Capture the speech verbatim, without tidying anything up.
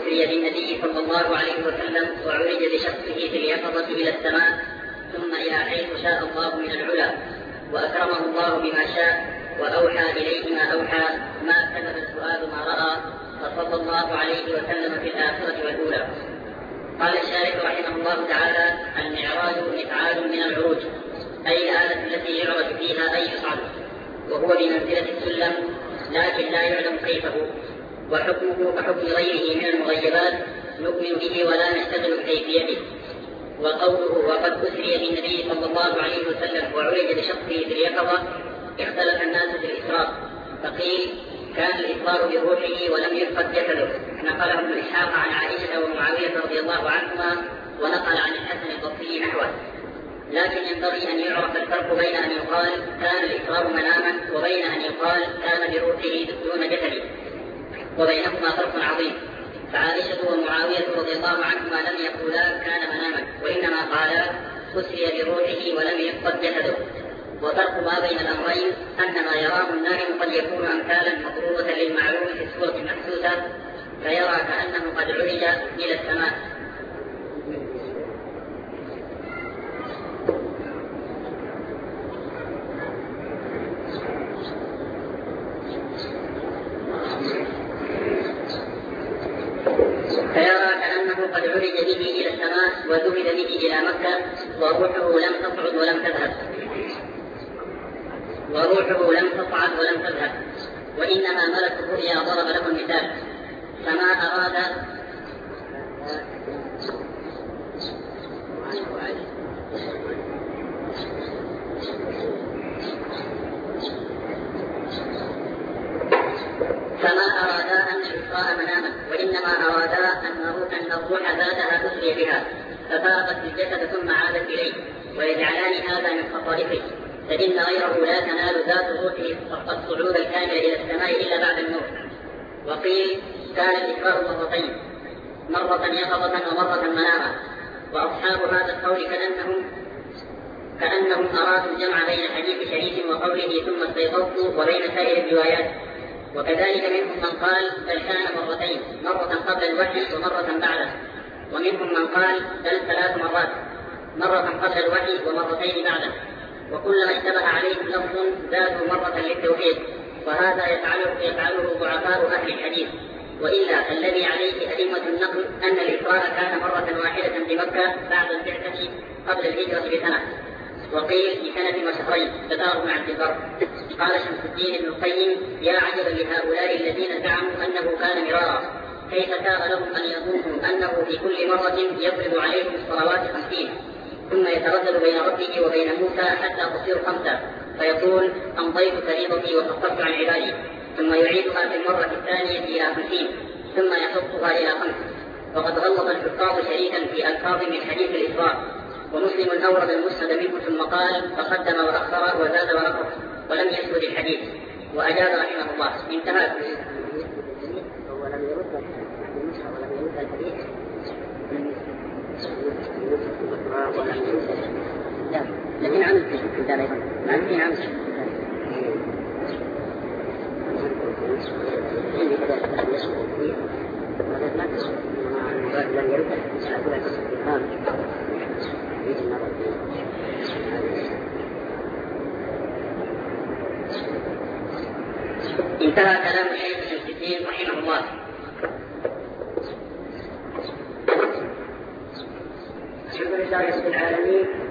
أسري بالنبي صلى الله عليه وسلم وعرج بشخصه في اليقظة إلى السماء ثم إلى حيث شاء الله من العلا، وأكرمه الله بما شاء وأوحى إليه ما أوحى، ما كذب الفؤاد ما رأى، فصلى الله عليه وسلم في الآخرة والأولى. قال الشارح رحمه الله تعالى: المعراج إفعال من العروج، أي الآلة التي يعرج فيها أي يصعد، وهو بمنزلة السلم لكن لا يعلم كيفه، وحكمه كحكم غيره من المغيبات نؤمن به ولا نشتغل بكيفيته. وقوله وقد أسري بالنبي صلى الله عليه وسلم وعرج بشخصه في اليقظة، اختلف الناس في الإسراء، فقيل كان الإسراء بروحه ولم يفقد جسده، نقله ابن إسحاق عن عائشة ومعاوية رضي الله عنهما، ونقل عن الحسن البصري نحوه. لكن ينبغي أن يعرف الفرق بين أن يقال كان الإسراء مناما وبين أن يقال كان بروحه دون جسده، وبينهما فرق عظيم. فعائشة ومعاوية رضي الله عنهما لم يقولا كان مناما، وإنما قالا أسري بروحه ولم يفقد جسده. وفرق ما بين الأمرين أن ما يراه النائم قد يكون أمثالا مضروبة للمعلوم في الصورة المحسوسة، فيرى كأنه قد عرج إلى السماء. فيرى كأنه قد عرج به إلى السماء وذهب به إلى مكة، وروحه لم تصعد ولم تذهب وروحه لم تصعد ولم تذهب وإنما ملك الرؤيا ضرب له المثال. فما أراد فما أرادا أن الإسراء مناما، وإنما أرادا أن الروح ذاتها أسري بها ففارقت الجسد ثم عادت إليه، ويجعلان هذا من خصائصه، فإن غيره لا تنال ذات روحه الصعود الكامل إلى السماء إلا بعد الموت. وقيل كان الإسراء مرتين، مرة يقظة ومرة مناما، وأصحاب هذا القول كأنهم كأنهم أرادوا الجمع بين حديث شريف وقوله ثم استيقظت وبين سائر الروايات. وكذلك منهم من قال بل كان مرتين، مرة قبل الوحي ومرة بعده، ومنهم من قال بل ثلاث مرات، مرة قبل الوحي ومرتين بعده، وكلما اشتبه عليهم لفظ زادوا مرة للتوحيد، وهذا يفعله يفعله ضعفاء أهل الحديث. وإلا الذي عليه أئمة النقل أن الإسراء كان مرة واحدة بمكة بعد البعثة قبل الهجرة بسنة، وقيل بسنة وشهرين، ذكره ابن عبد البر. قال شمس الدين ابن القيم: يا عجبا لهؤلاء الذين زعموا أنه كان مرارا، كيف كان لهم أن يظنوا أنه في كل مرة يفرض عليهم الصلوات خمسين، ثم يتردد بين ربه وبين موسى حتى تصير خمسة، فيقول أمضيت فريضتي وخففت عن عبادي، ثم يعيدها في المرة الثانية إلى خمسين، ثم يحطها إلى خمس. وقد غلط الحفاظ شريكا في ألفاظ من حديث الإسراء، ومسلم أورد المسند منه ثم قال تقدم وأخر وزاد ونقص ولم يسند الحديث، وأجاب رحمه الله. انتهى. ولم يرد الحديث لا، لكن عمل في الكتاب أيضا، ما عمل عمل لم يرد انتهى كلام الشيخ شمس الدين رحمه الله. الحمد لله رب العالمين.